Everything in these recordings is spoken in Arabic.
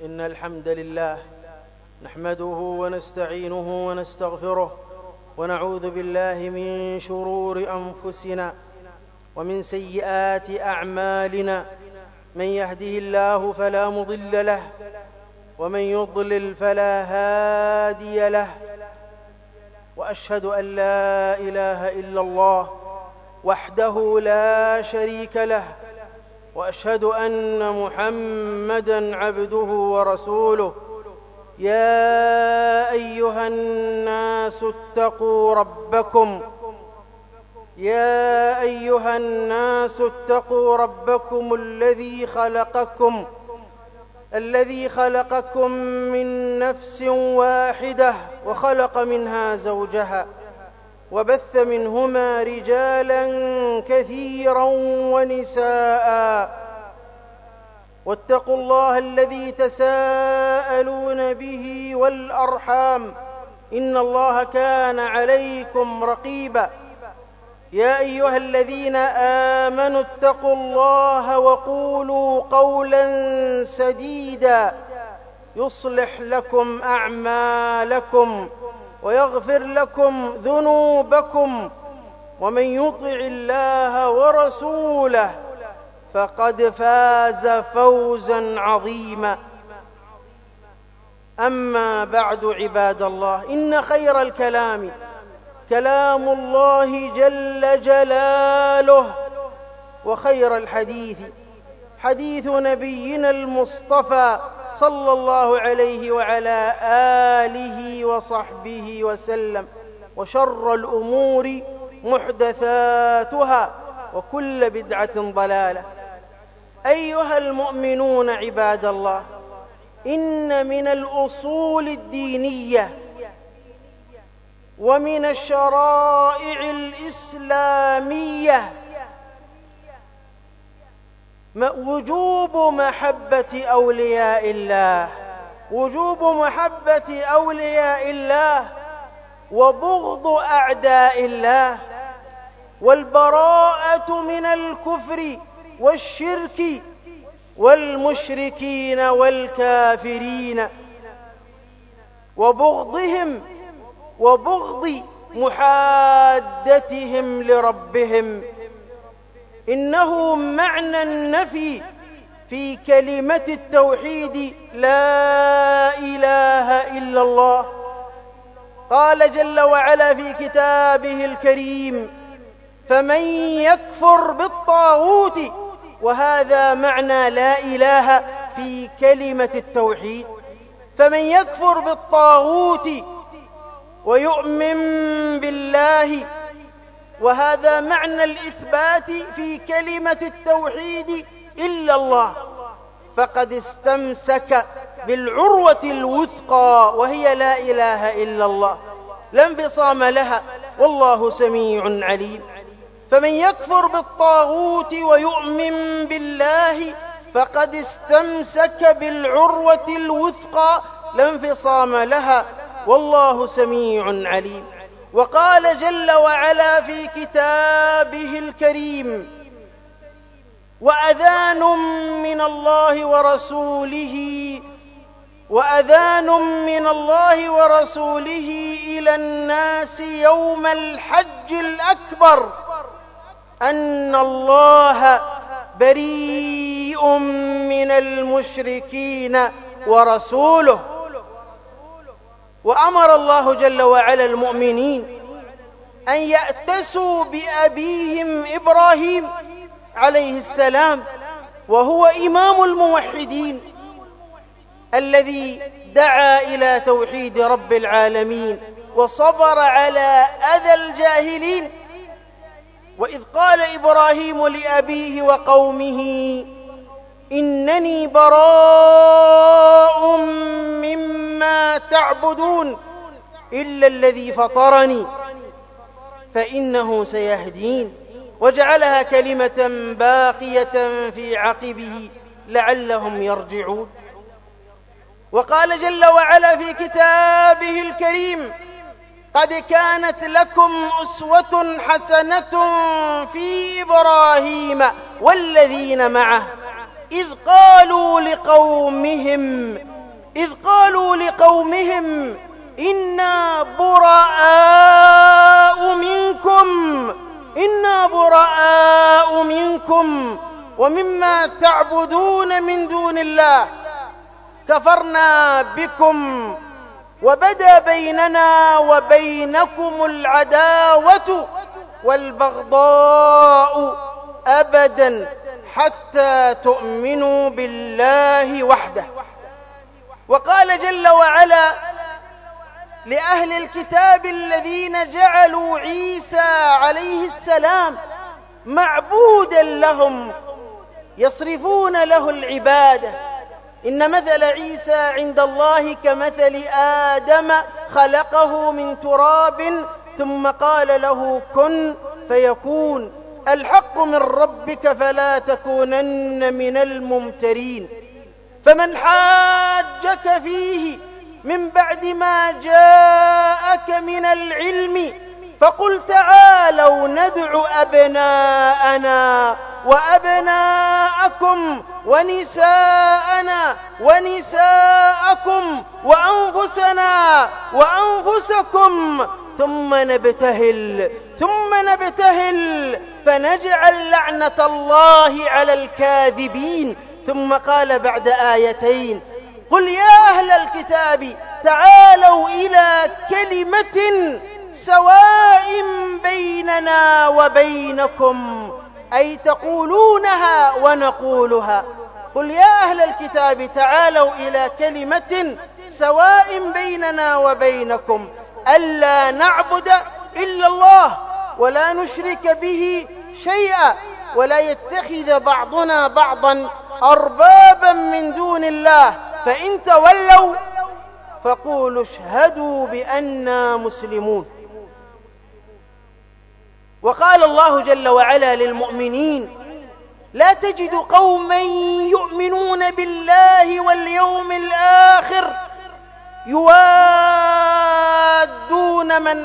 إن الحمد لله نحمده ونستعينه ونستغفره ونعوذ بالله من شرور أنفسنا ومن سيئات أعمالنا. من يهده الله فلا مضل له ومن يضلل فلا هادي له، وأشهد أن لا إله إلا الله وحده لا شريك له، وأشهد أن محمدًا عبده ورسوله. يا أيها الناس اتقوا ربكم الذي خلقكم من نفس واحدة وخلق منها زوجها وبث منهما رجالا كثيرا ونساء، واتقوا الله الذي تساءلون به والأرحام إن الله كان عليكم رقيبا. يا أيها الذين آمنوا اتقوا الله وقولوا قولا سديدا يصلح لكم أعمالكم ويغفر لكم ذنوبكم، ومن يطع الله ورسوله فقد فاز فوزا عظيما. أما بعد، عباد الله، إن خير الكلام كلام الله جل جلاله، وخير الحديث حديث نبينا المصطفى صلى الله عليه وعلى آله وصحبه وسلم، وشر الأمور محدثاتها وكل بدعة ضلالة. أيها المؤمنون عباد الله، إن من الأصول الدينية ومن الشرائع الإسلامية وجوب محبة أولياء الله وبغض أعداء الله، والبراءة من الكفر والشرك والمشركين والكافرين، وبغضهم وبغض محادتهم لربهم. إنه معنى النفي في كلمة التوحيد لا إله إلا الله. قال جل وعلا في كتابه الكريم: فمن يكفر بالطاغوت، وهذا معنى لا إله في كلمة التوحيد. فمن يكفر بالطاغوت ويؤمن بالله، وهذا معنى الإثبات في كلمة التوحيد إلا الله، فقد استمسك بالعروة الوثقى وهي لا إله إلا الله، لا انفصام لها، والله سميع عليم. فمن يكفر بالطاغوت ويؤمن بالله فقد استمسك بالعروة الوثقى لا انفصام لها، والله سميع عليم. وقال جل وعلا في كتابه الكريم: وأذان من الله ورسوله إلى الناس يوم الحج الأكبر أن الله بريء من المشركين ورسوله. وأمر الله جل وعلا المؤمنين أن يأتسوا بأبيهم إبراهيم عليه السلام، وهو إمام الموحدين الذي دعا إلى توحيد رب العالمين وصبر على أذى الجاهلين. وإذ قال إبراهيم لأبيه وقومه: إنني براء مما تعبدون إلا الذي فطرني فإنه سيهدين، وجعلها كلمة باقية في عقبه لعلهم يرجعون. وقال جل وعلا في كتابه الكريم: قد كانت لكم أسوة حسنة في إبراهيم والذين معه إذ قالوا لقومهم إنا براء منكم ومما تعبدون من دون الله كفرنا بكم وبدا بيننا وبينكم العداوة والبغضاء أبدا حتى تؤمنوا بالله وحده. وقال جل وعلا لأهل الكتاب الذين جعلوا عيسى عليه السلام معبودا لهم يصرفون له العبادة: إن مثل عيسى عند الله كمثل آدم خلقه من تراب ثم قال له كن فيكون، الحق من ربك فلا تكونن من الممترين. فمن حاجك فيه من بعد ما جاءك من العلم فقل تعالوا ندع أبناءنا وأبناءكم ونساءنا ونساءكم وأنفسنا وأنفسكم ثم نبتهل فنجعل لعنة الله على الكاذبين. ثم قال بعد آيتين: قل يا أهل الكتاب تعالوا إلى كلمة سواء بيننا وبينكم، أي تقولونها ونقولها. قل يا أهل الكتاب تعالوا إلى كلمة سواء بيننا وبينكم ألا نعبد إلا الله ولا نشرك به شيئا ولا يتخذ بعضنا بعضا أربابا من دون الله، فإن تولوا فقولوا اشهدوا بأننا مسلمون. وقال الله جل وعلا للمؤمنين: لا تجد قوما يؤمنون بالله واليوم الآخر يوادون من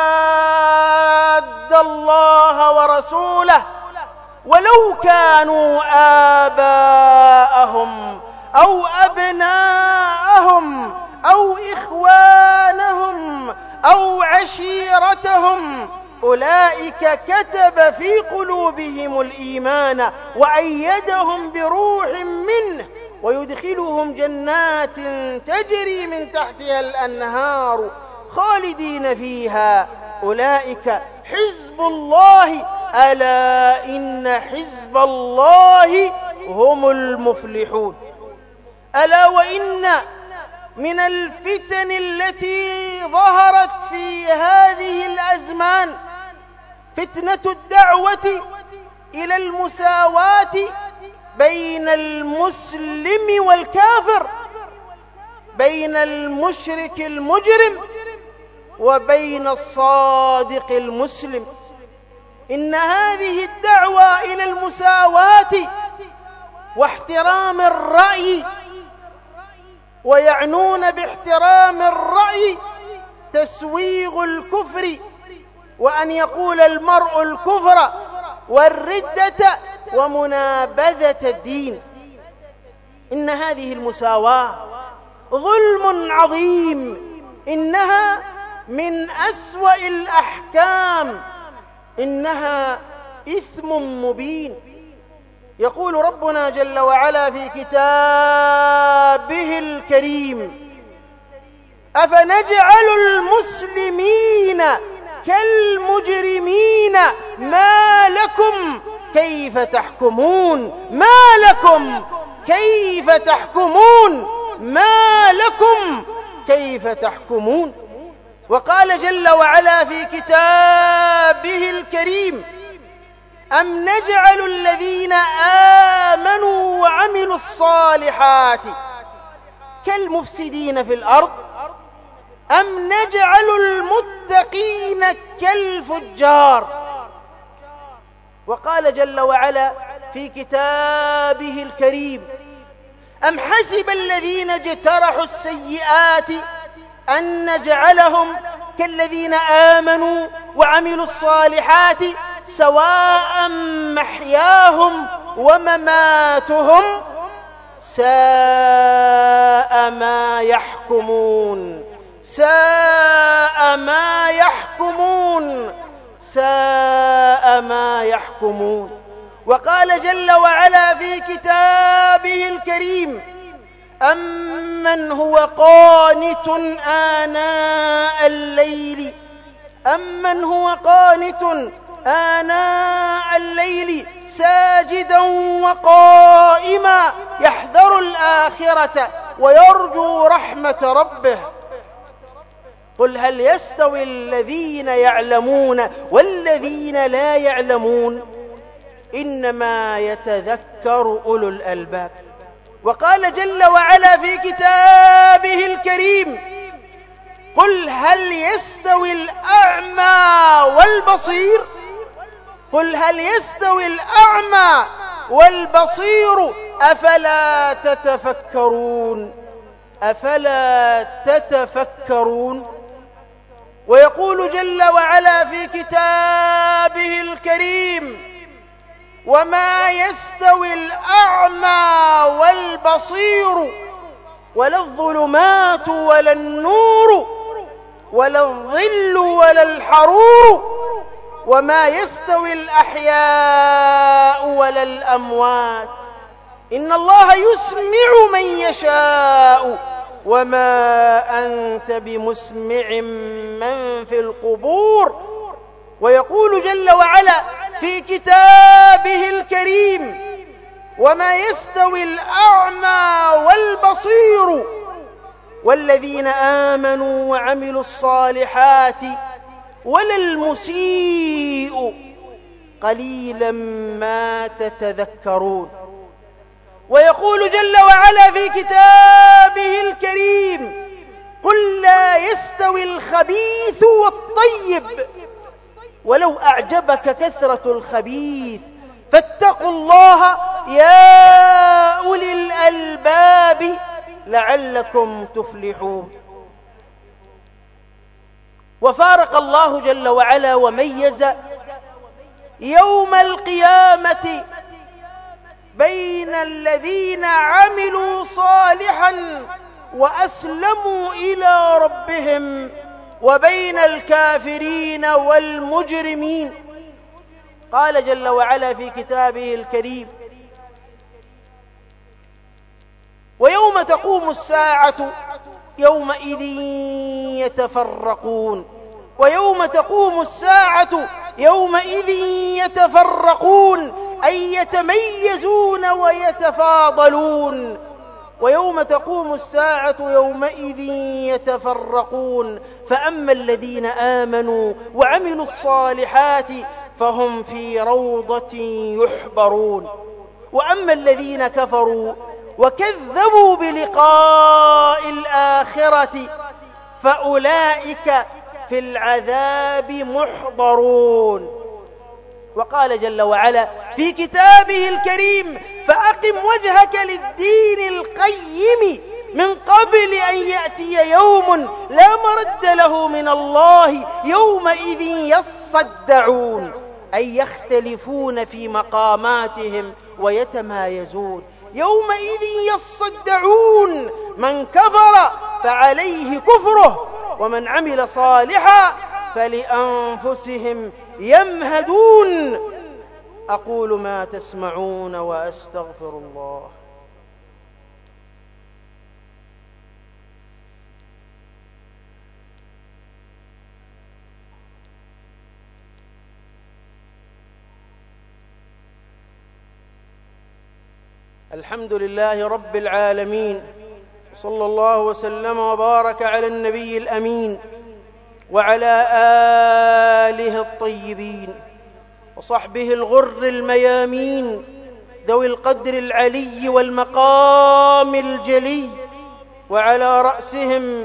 حاد الله ورسوله ولو كانوا آباءهم أو أبناءهم أو إخوانهم أو عشيرتهم أولئك كتب في قلوبهم الإيمان وأيدهم بروح منه ويدخلهم جنات تجري من تحتها الأنهار خالدين فيها أولئك حزب الله ألا إن حزب الله هم المفلحون. ألا وإن من الفتن التي ظهرت في هذه الأزمان فتنة الدعوة إلى المساواة بين المسلم والكافر، بين المشرك المجرم وبين الصادق المسلم. إن هذه الدعوة إلى المساواة واحترام الرأي، ويعنون باحترام الرأي تسويغ الكفر وأن يقول المرء الكفر والردة ومنابذة الدين. إن هذه المساواة ظلم عظيم، إنها من أسوأ الأحكام، إنها إثم مبين. يقول ربنا جل وعلا في كتابه الكريم: أفنجعل المسلمين كالمجرمين ما لكم كيف تحكمون ما لكم كيف تحكمون ما لكم كيف تحكمون. وقال جل وعلا في كتابه الكريم: أم نجعل الذين آمنوا وعملوا الصالحات كالمفسدين في الأرض أم نجعل المتقين كالفجار. وقال جل وعلا في كتابه الكريم: أم حسب الذين اجترحوا السيئات أن نجعلهم كالذين آمنوا وعملوا الصالحات سواء محياهم ومماتهم ساء ما يحكمون، ساء ما يحكمون، ساء ما يحكمون. وقال جل وعلا في كتابه الكريم: أمن هو قانت آناء الليل، أمن هو قانت آناء الليل ساجدا وقائما يحذر الآخرة ويرجو رحمة ربه. قل هل يستوي الذين يعلمون والذين لا يعلمون؟ إنما يتذكر أولو الألباب. وقال جل وعلا في كتابه الكريم: قل هل يستوي الأعمى والبصير، قل هل يستوي الأعمى والبصير أفلا تتفكرون، أفلا تتفكرون. ويقول جل وعلا في كتابه الكريم: وما يستوي الأعمى والبصير ولا الظلمات ولا النور ولا الظل ولا الحرور وما يستوي الأحياء ولا الأموات إن الله يسمع من يشاء وما أنت بمسمع من في القبور. ويقول جل وعلا في كتابه الكريم: وما يستوي الأعمى والبصير والذين آمنوا وعملوا الصالحات ولا المسيء قليلا ما تتذكرون. ويقول جل وعلا في كتابه الكريم: قل لا يستوي الخبيث والطيب ولو أعجبك كثرة الخبيث فاتقوا الله يا أولي الألباب لعلكم تفلحون. وفارق الله جل وعلا وميز يوم القيامة بين الذين عملوا صالحا وأسلموا إلى ربهم وبين الكافرين والمجرمين. قال جل وعلا في كتابه الكريم: ويوم تقوم الساعة يومئذ يتفرقون، ويوم تقوم الساعة يومئذ يتفرقون أي يتميزون ويتفاضلون. ويوم تقوم الساعة يومئذ يتفرقون فأما الذين آمنوا وعملوا الصالحات فهم في روضة يحبرون، وأما الذين كفروا وكذبوا بلقاء الآخرة فأولئك في العذاب محضرون. وقال جل وعلا في كتابه الكريم: فأقم وجهك للدين القيم من قبل أن يأتي يوم لا مرد له من الله يومئذ يصدعون أي يختلفون في مقاماتهم ويتمايزون. يومئذ يصدعون، من كفر فعليه كفره ومن عمل صالحا فلأنفسهم يمهدون. أقول ما تسمعون وأستغفر الله. الحمد لله رب العالمين، صلى الله وسلم وبارك على النبي الأمين وعلى آله الطيبين وصحبه الغر الميامين ذوي القدر العلي والمقام الجلي، وعلى رأسهم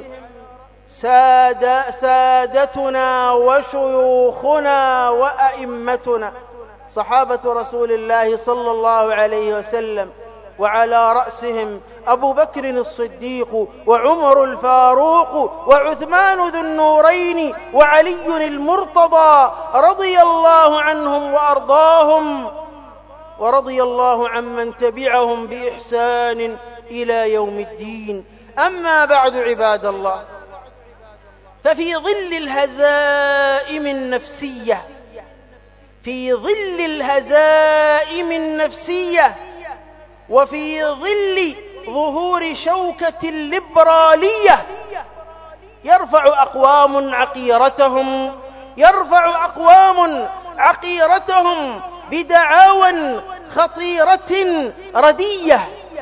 سادتنا وشيوخنا وأئمتنا صحابة رسول الله صلى الله عليه وسلم، وعلى رأسهم أبو بكر الصديق وعمر الفاروق وعثمان ذو النورين وعلي المرتضى رضي الله عنهم وأرضاهم. ورضي الله عمن تبعهم بإحسان إلى يوم الدين. أما بعد عباد الله، ففي ظل الهزائم النفسية وفي ظل ظهور شوكة الليبرالية يرفع أقوام عقيرتهم بدعاوى خطيرة ردية،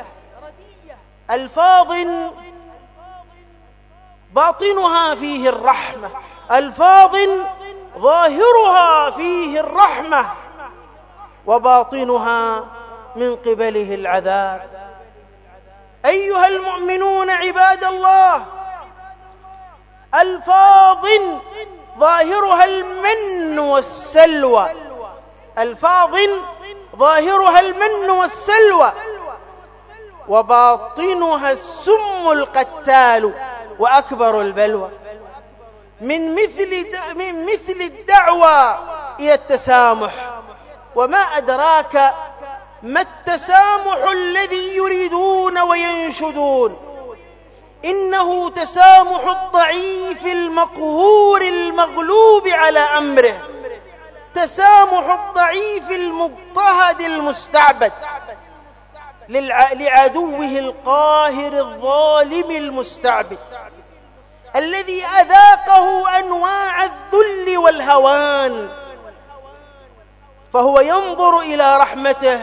ألفاظ باطنها فيه الرحمة، ألفاظ ظاهرها فيه الرحمة وباطنها من قبله العذاب. أيها المؤمنون عباد الله، ألفاظ ظاهرها المن والسلوى، وباطنها السم القتال وأكبر البلوى، من مثل الدعوة إلى التسامح. وما أدراك ما التسامح الذي يريدون وينشدون؟ إنه تسامح الضعيف المقهور المغلوب على أمره، تسامح الضعيف المضطهد المستعبد لعدوه القاهر الظالم المستعبد، الذي أذاقه أنواع الذل والهوان، فهو ينظر إلى رحمته،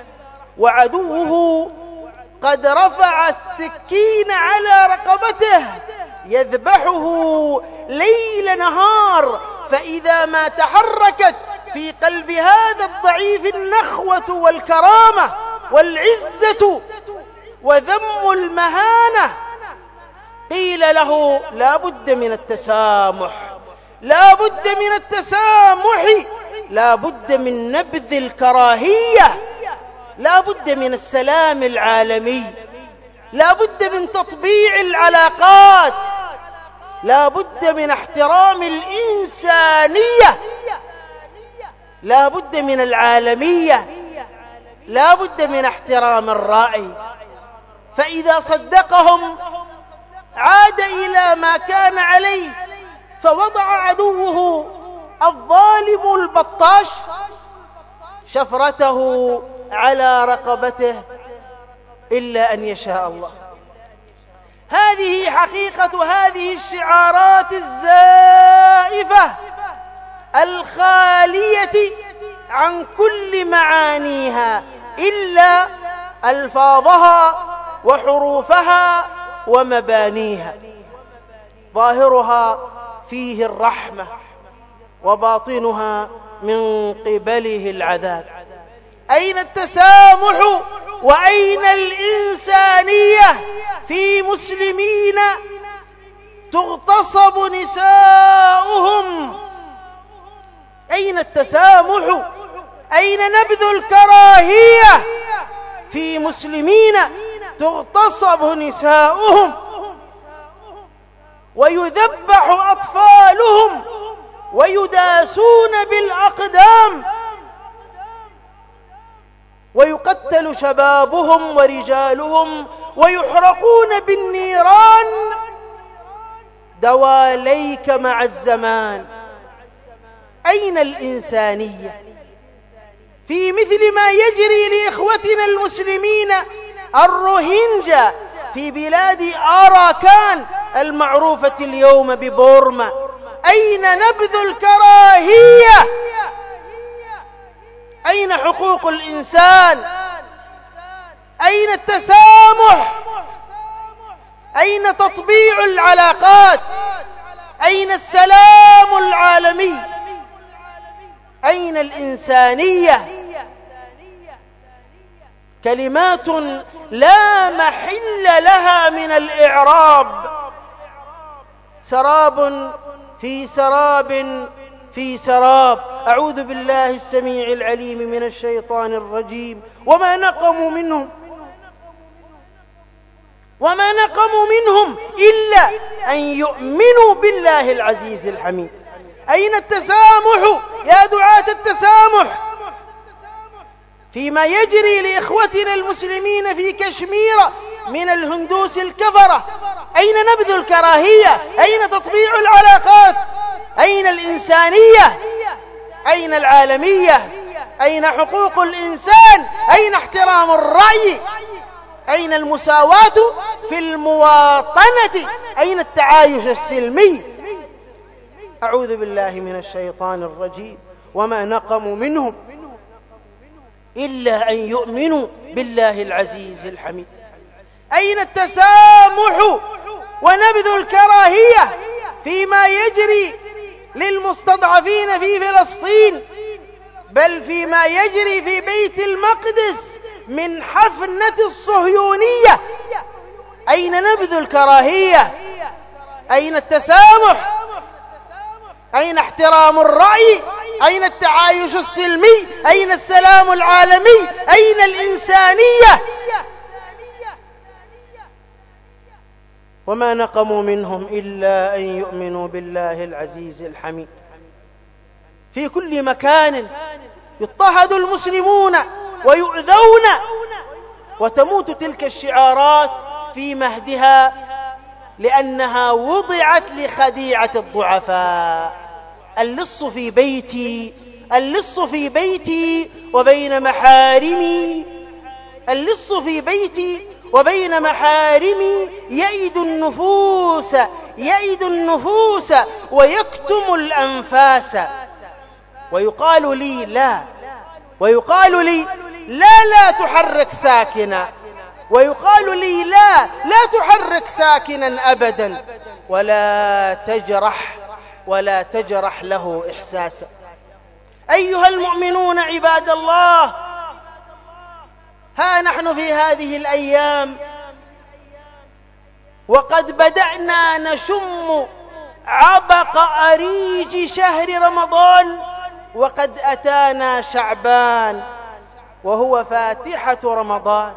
وعدوه قد رفع السكين على رقبته يذبحه ليل نهار. فإذا ما تحركت في قلب هذا الضعيف النخوة والكرامة والعزة وذم المهانة، قيل له لا بد من التسامح، لا بد من نبذ الكراهية، لا بد من السلام العالمي، لا بد من تطبيع العلاقات، لا بد من احترام الإنسانية، لا بد من العالمية، لا بد من احترام الرأي. فإذا صدقهم عاد إلى ما كان عليه، فوضع عدوه الظالم البطاش شفرته على رقبته إلا أن يشاء الله. هذه حقيقة هذه الشعارات الزائفة الخالية عن كل معانيها إلا ألفاظها وحروفها ومبانيها، ظاهرها فيه الرحمة وباطنها من قبله العذاب. أين التسامح وأين الإنسانية في مسلمين تغتصب نساؤهم؟ أين التسامح؟ أين نبذ الكراهية في مسلمين تغتصب نساؤهم ويذبح أطفالهم ويداسون بالأقدام ويقتل شبابهم ورجالهم ويحرقون بالنيران دواليك مع الزمان؟ أين الإنسانية في مثل ما يجري لإخوتنا المسلمين الروهينجا في بلاد آراكان المعروفة اليوم ببورما؟ أين نبذ الكراهية؟ أين حقوق الإنسان؟ أين التسامح؟ أين تطبيع العلاقات؟ أين السلام العالمي؟ أين الإنسانية؟ كلمات لا محل لها من الإعراب. سراب في سراب في سراب. أعوذ بالله السميع العليم من الشيطان الرجيم. وما نقموا منهم إلا أن يؤمنوا بالله العزيز الحميد. أين التسامح يا دعاة التسامح فيما يجري لإخوتنا المسلمين في كشمير من الهندوس الكفرة. أين نبذ الكراهية؟ أين تطبيع العلاقات؟ أين الإنسانية؟ أين العالمية؟ أين حقوق الإنسان؟ أين احترام الرأي؟ أين المساواة في المواطنة؟ أين التعايش السلمي؟ أعوذ بالله من الشيطان الرجيم. وما نقموا منهم إلا أن يؤمنوا بالله العزيز الحميد. أين التسامح ونبذ الكراهية فيما يجري للمستضعفين في فلسطين، بل فيما يجري في بيت المقدس من حفنة الصهيونية؟ أين نبذ الكراهية؟ أين التسامح؟ أين احترام الرأي؟ أين التعايش السلمي؟ أين السلام العالمي؟ أين الإنسانية؟ وما نقموا منهم إلا أن يؤمنوا بالله العزيز الحميد. في كل مكان يضطهد المسلمون ويؤذون، وتموت تلك الشعارات في مهدها لأنها وضعت لخديعة الضعفاء. اللص في بيتي، اللص في بيتي وبين محارمي، اللص في بيتي وبين محارمي يئد النفوس، يئد النفوس ويكتم الأنفاس. ويقال لي لا، ويقال لي لا تحرك ساكنا، ويقال لي لا تحرك ساكنا أبدا، ولا تجرح له إحساسا. أيها المؤمنون عباد الله، ها نحن في هذه الأيام وقد بدأنا نشم عبق أريج شهر رمضان، وقد أتانا شعبان وهو فاتحة رمضان.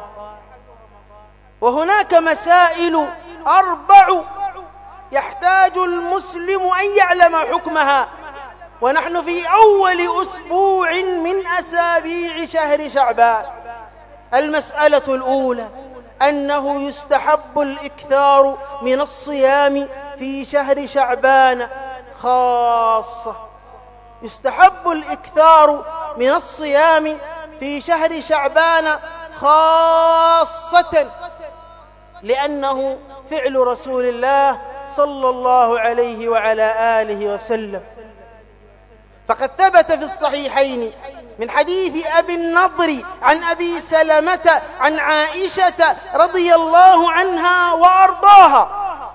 وهناك مسائل 4 يحتاج المسلم أن يعلم حكمها، ونحن في أول أسبوع من أسابيع شهر شعبان. المسألة الأولى أنه يستحب الإكثار من الصيام في شهر شعبان خاصة، يستحب الإكثار من الصيام في شهر شعبان خاصة، لأنه فعل رسول الله صلى الله عليه وعلى آله وسلم. فقد ثبت في الصحيحين من حديث أبي النضر عن أبي سلمة عن عائشة رضي الله عنها وأرضاها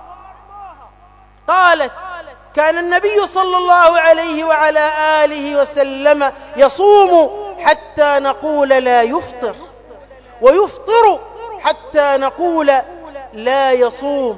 قالت: كان النبي صلى الله عليه وعلى آله وسلم يصوم حتى نقول لا يفطر، ويفطر حتى نقول لا يصوم.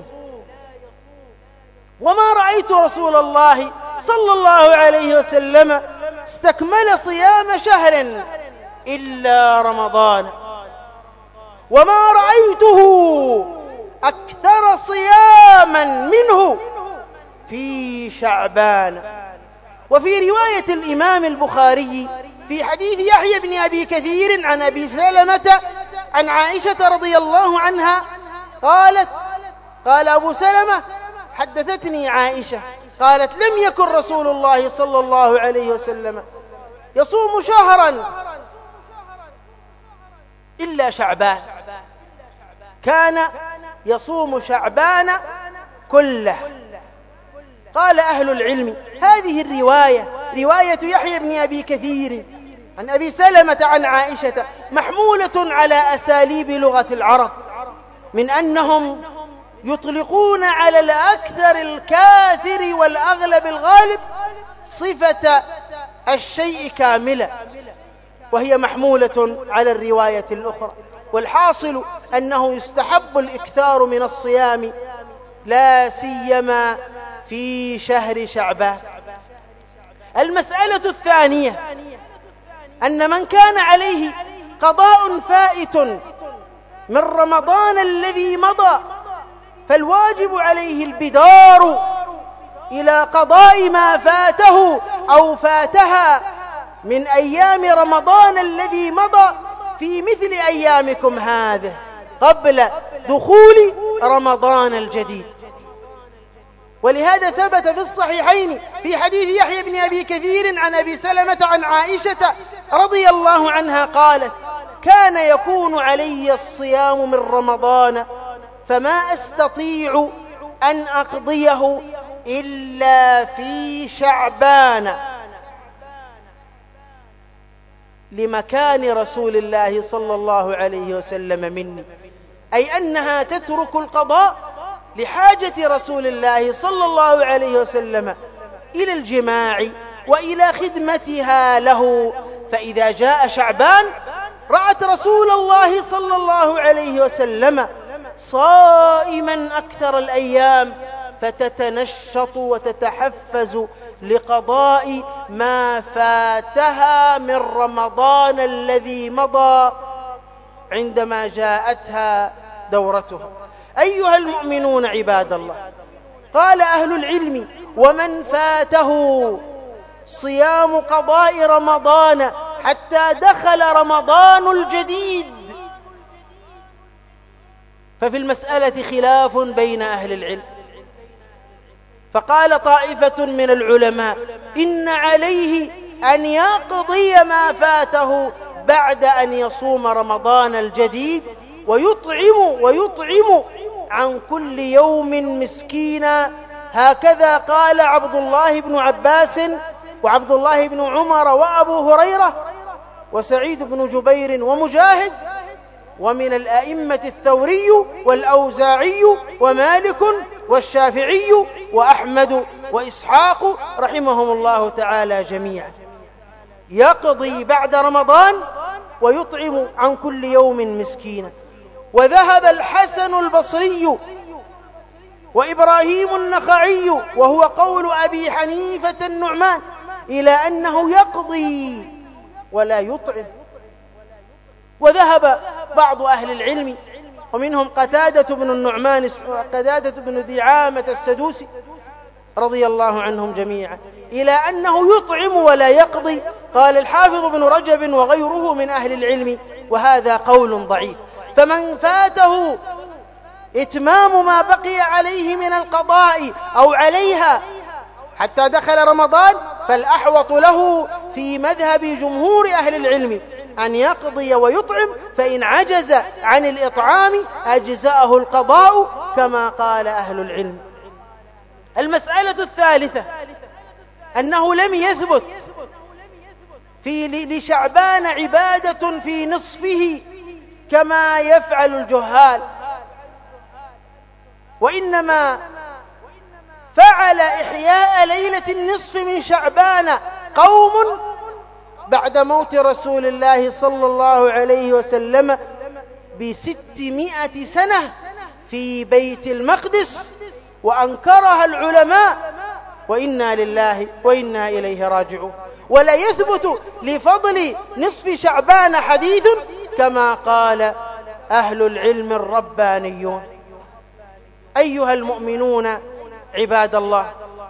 وما رأيت رسول الله صلى الله عليه وسلم استكمل صيام شهر إلا رمضان، وما رأيته أكثر صياما منه في شعبان. وفي رواية الإمام البخاري في حديث يحيى بن أبي كثير عن أبي سلمة عن عائشة رضي الله عنها قالت: قال أبو سلمة: حدثتني عائشة قالت: لم يكن رسول الله صلى الله عليه وسلم يصوم شهرا إلا شعبان، كان يصوم شعبان كله. قال أهل العلم: هذه الرواية رواية يحيى بن أبي كثير عن أبي سلمة عن عائشة محمولة على أساليب لغة العرب، من أنهم يطلقون على الأكثر الكاثر والأغلب الغالب صفة الشيء كاملة، وهي محمولة على الرواية الأخرى. والحاصل أنه يستحب الإكثار من الصيام لا سيما في شهر شعبان. المسألة الثانية أن من كان عليه قضاء فائت من رمضان الذي مضى فالواجب عليه البدار إلى قضاء ما فاته أو فاتها من أيام رمضان الذي مضى في مثل أيامكم هذه قبل دخول رمضان الجديد. ولهذا ثبت في الصحيحين في حديث يحيى بن أبي كثير عن أبي سلمة عن عائشة رضي الله عنها قالت: كان يكون علي الصيام من رمضان فما أستطيع أن أقضيه إلا في شعبان، لمكان رسول الله صلى الله عليه وسلم مني، أي أنها تترك القضاء لحاجة رسول الله صلى الله عليه وسلم إلى الجماع وإلى خدمتها له. فإذا جاء شعبان رأت رسول الله صلى الله عليه وسلم صائما أكثر الأيام، فتتنشط وتتحفز لقضاء ما فاتها من رمضان الذي مضى عندما جاءتها دورتها. أيها المؤمنون عباد الله، قال أهل العلم: ومن فاته صيام قضاء رمضان حتى دخل رمضان الجديد ففي المسألة خلاف بين أهل العلم. فقال طائفة من العلماء: إن عليه أن يقضي ما فاته بعد أن يصوم رمضان الجديد ويطعم عن كل يوم مسكينا. هكذا قال عبد الله بن عباس وعبد الله بن عمر وأبو هريرة وسعيد بن جبير ومجاهد، ومن الأئمة الثوري والأوزاعي ومالك والشافعي وأحمد وإسحاق رحمهم الله تعالى جميعا. يقضي بعد رمضان ويطعم عن كل يوم مسكينا. وذهب الحسن البصري وإبراهيم النخعي وهو قول أبي حنيفة النعمان إلى أنه يقضي ولا يطعم. وذهب بعض أهل العلم ومنهم قتادة بن النعمان وقتادة بن دعامة السدوسي رضي الله عنهم جميعا إلى أنه يطعم ولا يقضي. قال الحافظ بن رجب وغيره من أهل العلم وهذا قول ضعيف. فمن فاته إتمام ما بقي عليه من القضاء أو عليها حتى دخل رمضان فالأحوط له في مذهب جمهور أهل العلم أن يقضي ويطعم، فإن عجز عن الإطعام أجزأه القضاء كما قال أهل العلم. المسألة الثالثة أنه لم يثبت لشعبان عبادة في نصفه كما يفعل الجهال، وإنما فعل إحياء ليلة النصف من شعبان قوم بعد موت رسول الله صلى الله عليه وسلم ب600 سنة في بيت المقدس، وأنكرها العلماء، وإنا لله وإنا إليه راجعون. ولا يثبت لفضل نصف شعبان حديث كما قال أهل العلم الربانيون. أيها المؤمنون عباد الله،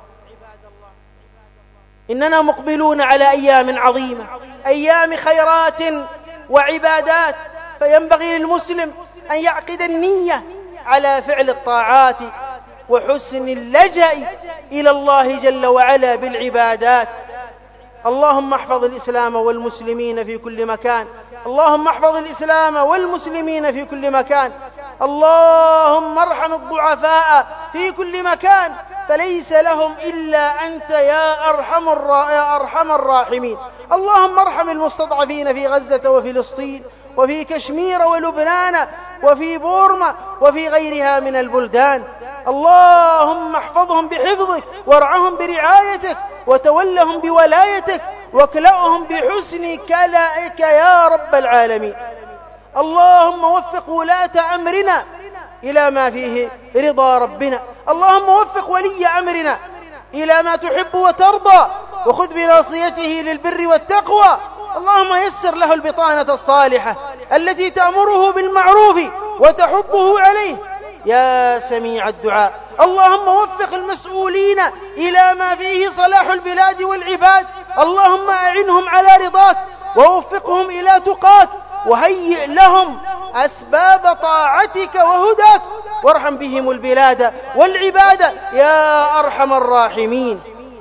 إننا مقبلون على أيام عظيمة، أيام خيرات وعبادات، فينبغي للمسلم أن يعقد النية على فعل الطاعات وحسن اللجأ إلى الله جل وعلا بالعبادات. اللهم احفظ الإسلام والمسلمين في كل مكان، اللهم احفظ الإسلام والمسلمين في كل مكان، اللهم ارحم الضعفاء في كل مكان فليس لهم إلا أنت يا أرحم الراحمين. اللهم ارحم المستضعفين في غزة وفلسطين وفي كشمير ولبنان وفي بورما وفي غيرها من البلدان. اللهم احفظهم بحفظك وارعهم برعايتك وتولهم بولايتك واكلأهم بحسن كلائك يا رب العالمين. اللهم وفق ولاة أمرنا إلى ما فيه رضا ربنا، اللهم وفق ولي أمرنا إلى ما تحب وترضى، وخذ بناصيته للبر والتقوى. اللهم يسر له البطانة الصالحة التي تأمره بالمعروف وتحضه عليه يا سميع الدعاء. اللهم وفق المسؤولين إلى ما فيه صلاح البلاد والعباد، اللهم أعنهم على رضاك ووفقهم إلى تقاك وهيئ لهم أسباب طاعتك وهداك، وارحم بهم البلاد والعباد يا أرحم الراحمين.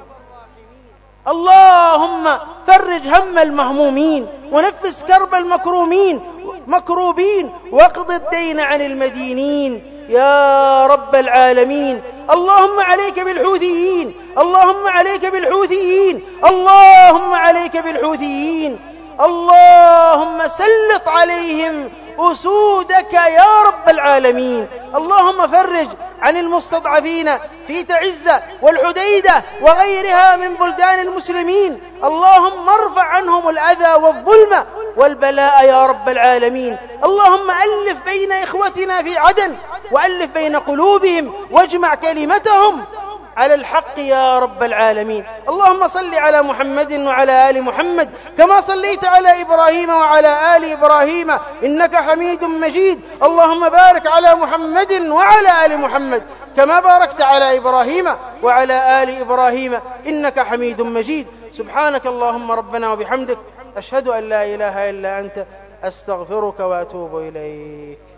اللهم فرج هم المهمومين، ونفس كرب المكروبين، واقض الدين عن المدينين يا رب العالمين. اللهم عليك بالحوثيين، اللهم عليك بالحوثيين، اللهم عليك بالحوثيين. اللهم سلط عليهم أسودك يا رب العالمين. اللهم فرج عن المستضعفين في تعزة والحديدة وغيرها من بلدان المسلمين. اللهم ارفع عنهم الأذى والظلم والبلاء يا رب العالمين. اللهم ألف بين إخوتنا في عدن، وألف بين قلوبهم، واجمع كلمتهم على الحق يا رب العالمين. اللهم صل على محمد وعلى آل محمد كما صليت على إبراهيم وعلى آل إبراهيم إنك حميد مجيد. اللهم بارك على محمد وعلى آل محمد كما باركت على إبراهيم وعلى آل إبراهيم إنك حميد مجيد. سبحانك اللهم ربنا وبحمدك، أشهد أن لا إله إلا أنت، أستغفرك وأتوب إليك.